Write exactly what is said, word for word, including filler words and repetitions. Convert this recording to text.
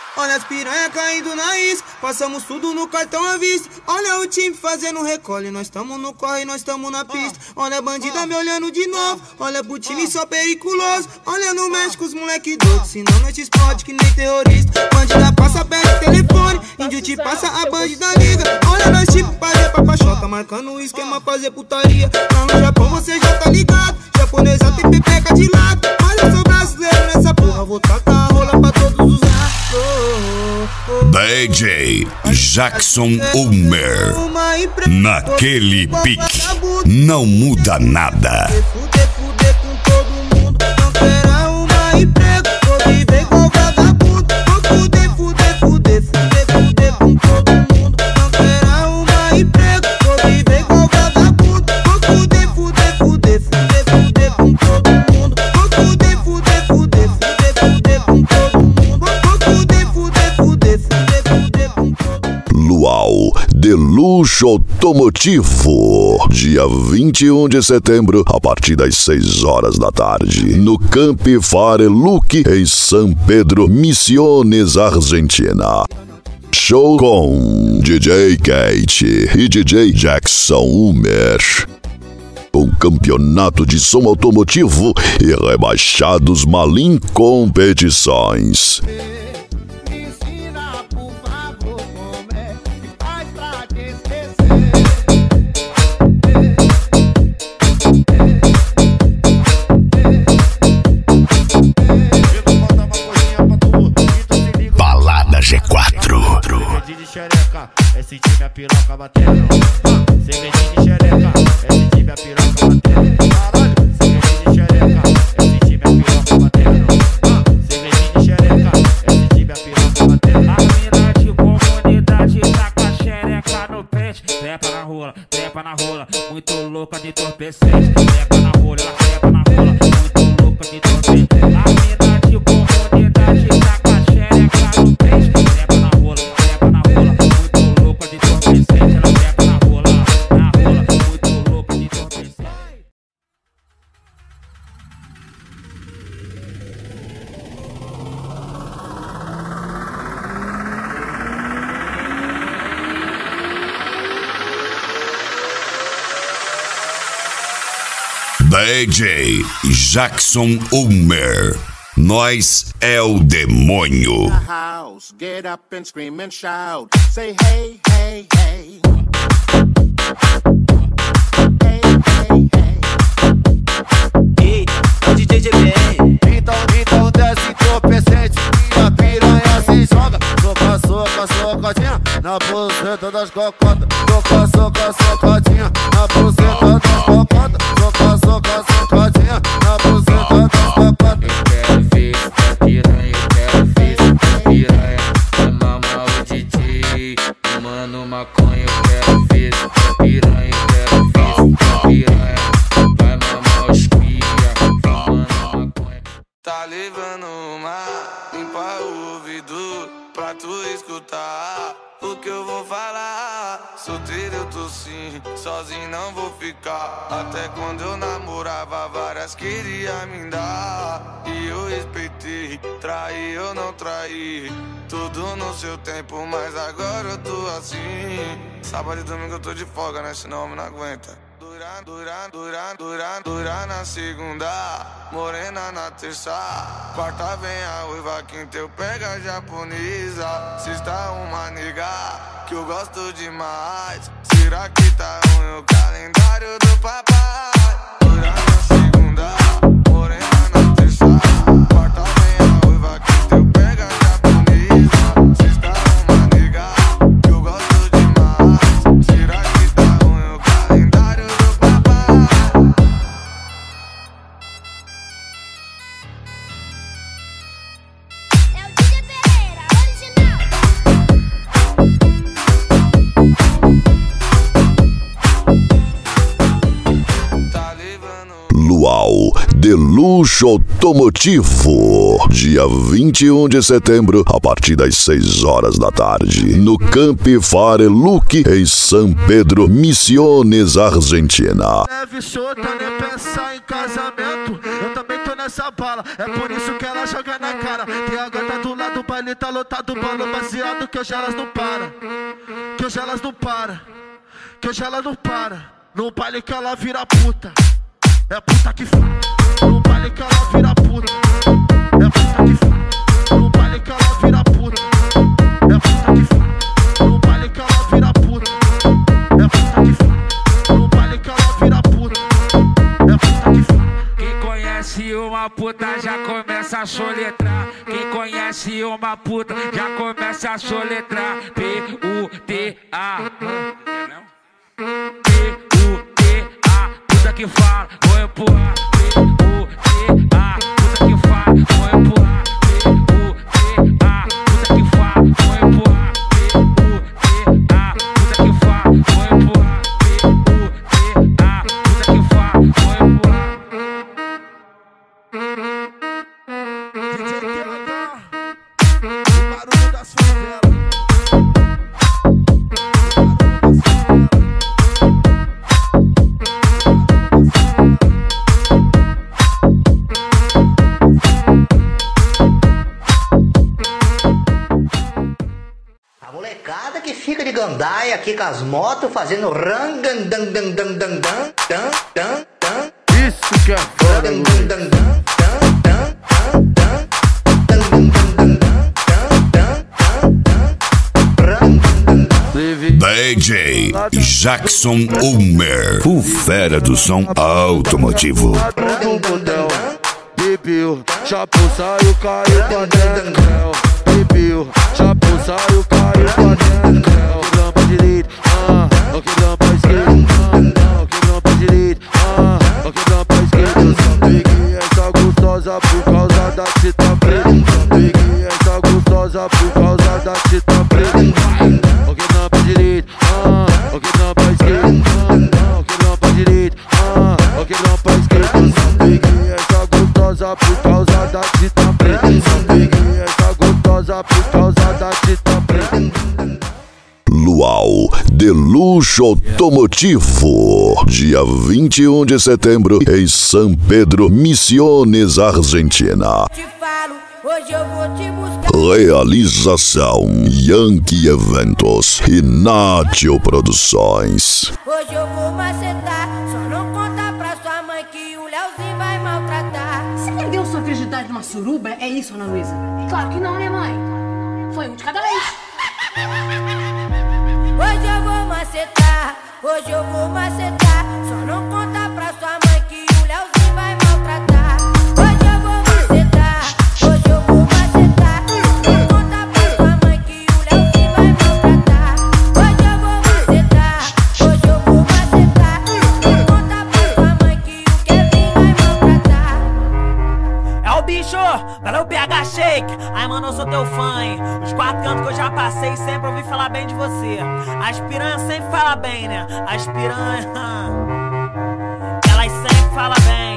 Olha as piranha caindo na isca, passamos tudo no cartão à vista. Olha o time fazendo recolhe, nós tamo no corre, nós tamo na pista. Olha a bandida me olhando de novo, olha pro time só periculoso. Olha no México os moleque doido, senão nós te explode que nem terrorista. Bandida passa, pede o telefone, índio te passa, a bandida liga. Olha nós tipo fazer pra pachoca, marcando o esquema fazer putaria. Lá no Japão você já tá ligado, japonesa tem pepeca de lado. Olha eu sou brasileiro nessa porra, vou tacar a rola pra todos os lados. D J Jackson Ulmer, naquele pique, não muda nada. Fuder, fuder com todo mundo, não quero arrumar emprego, vou viver igual vagabundo. Vou fuder, fuder, fuder, fuder, fuder com todo mundo, não quero arrumar emprego, vou viver igual vagabundo. Vou fuder, fuder, fuder, fuder, fuder com todo mundo, vou fuder, fuder, fuder, fuder, fuder com todo mundo, vou fuder, fuder, fuder, fuder, fuder com todo mundo. Luau de Luxo Automotivo, dia vinte e um de setembro, a partir das seis horas da tarde, no Camp Fare Luque, em São Pedro, Misiones, Argentina. Show com D J Kate e D J Jackson Ulmer. Um campeonato de som automotivo e rebaixados Malim Competições. G quatro. Cervejinha de xereca, é sentir minha piroca batendo. Cervejinha de xereca, é sentir minha piroca batendo. Caralho, cervejinha de xereca, é sentir minha piroca batendo. Cervejinha de xereca, é sentir minha piroca batendo. A mina de comunidade tá com a xereca no pente. Trepa na rola, trepa na rola, muito louca de entorpecente. Trepa na rola, ela trepa na rola, muito louca de entorpecente. A mina de comunidade tá com a xereca no pente. D J Jackson Ulmer, nós é o demônio. House, get up and scream and shout. Say hey, hey, hey. Hey, hey, hey. Ei, é o D J G B R. Então, então desce entorpecente e a piranha se joga. Soca, soca, socadinha na buceta das cocotas. Soca, soca, socadinha na buceta das cocotas. Soca, soca, socadinha na buceta das cocotas. Eu quero ver essa piranha, eu quero ver essa piranha. Chama mal o D J, mano maconha. Eu quero ver essa piranha, eu quero ver essa piranha. Vai mamar os cria, fumando maconha. Tá levando uma, limpa o ouvido pra tu escutar o que eu vou falar. Solteiro eu tô sim, sozinho não vou ficar. Até quando eu namorava, várias queria me dar. E eu respeitei, traí eu não traí. Tudo no seu tempo, mas agora eu tô assim. Sábado e domingo eu tô de folga, né? Senão eu não aguenta. Dura, dura, dura, dura, dura na segunda, morena na terça, quarta vem a uiva, quinta eu pego a japonesa. Sexta uma nega que eu gosto demais. Será que tá ruim o calendário do papai? Dura na segunda, morena na terça, quarta vem a uiva, quinta eu pego a japonesa. Sexta uma nega que eu gosto demais. Será que tá ruim o calendário do Luau de Luxo Automotivo, dia vinte e um de setembro, a partir das seis horas da tarde, no Campifare Luque, em São Pedro, Misiones, Argentina. Leve solta, nem pensar em casamento. Eu também tô nessa bala, é por isso que ela joga na cara. Tem a gata do lado, o baile tá lotado, balão baseado, que hoje elas não param. Que hoje elas não param. Que hoje ela não para. No baile que ela vira puta. É puta que fala. No baile que ela vira puta. É puta que fala. No baile que ela vira puta. É puta que fala. No baile que ela vira puta. É puta que fala. No baile que ela vira puta. É puta que fala. Quem conhece uma puta já começa a soletrar. Quem conhece uma puta já começa a soletrar. P U T A. P U T A, puta que fala, vou empurrar. P U T A, puta que fala, vou empurrar. P U T A, puta que fala, vou empurrar. P U T A, puta que fala, vou empurrar. P U T A, puta que fala, vou empurrar. D J T H, o barulho das favelas. Molecada que fica de gandaia aqui com as motos fazendo rang dan dan dan dan dan dan dan dan dan. Isso que é foda, dan dan dan dan dan dan dan dan dan dan dan dan. D J Jackson Ulmer, o fera do som automotivo. Bebeu, chapou, saiu, caiu pra dentro. Bebeu, chapou, saiu, caiu pra dentro. Quebrão pra direita, ah, ó quebrão pra esquerda, ah, ó quebrão pra direita, ah, ó quebrão pra esquerda. Eu só peguei essa gostosa por causa da tita preta. Só peguei essa gostosa por causa da tita preta. Ó quebrão pra direita, ah, ó quebrão pra esquerda, ah, ó quebrão pra direita, ah, ó quebrão pra esquerda. Eu só peguei essa gostosa por causa da tita preta. Só peguei essa gostosa por causa da tita preta. Luau de Luxo Automotivo, dia vinte e um de setembro, em São Pedro, Misiones, Argentina. Te falo, hoje eu vou te buscar. Realização Yankee Eventos e Natio Produções. Hoje eu vou macetar, só não conta pra sua mãe que o Leozinho vai maltratar. Você perdeu sua virgindade numa suruba? É isso, Ana Luísa? Claro que não, né, mãe? Foi um de cada vez. Hoje eu vou macetar, hoje eu vou macetar, só não conta pra sua mãe que o Leozinho vai maltratar. Hoje eu vou macetar, hoje eu vou macetar, só não conta pra sua mãe que o Leozinho vai maltratar. Hoje eu vou macetar, hoje eu vou macetar, só não conta pra sua mãe que o Kevin vai maltratar. É o bicho, valeu P H Shake. Ai mano, eu sou teu fã, hein? Os quatro cantos que eu já passei sempre ouvi falar bem de você. As piranhas sempre falam bem, né? As piranhas, elas sempre falam bem.